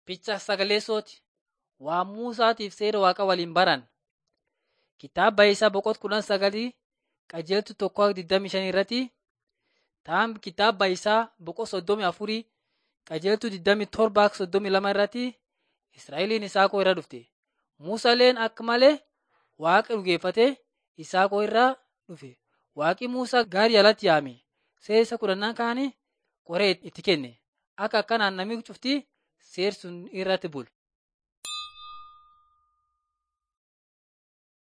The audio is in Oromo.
Ficha sagaleessooti. Waan Muusaatiif seera Waaqa waliin baran. Kitaaba isaa boqonnaa 19 qajeeltu 1:25 irratti ta'an kitaaba isaa boqonnaa 34 qajeeltu 27:32 irratti Israa'eliin Isaakoo irra dhufte. Muusaaleen akka malee Waaqa dhugeeffate Isaakoo irraa dhufe. Waaqi Muusaa gaarii alatti yaame. Seera isa 10 kaanii qoree itti kenne. Akka akkanaan namni cufti seera sun irratti bulu.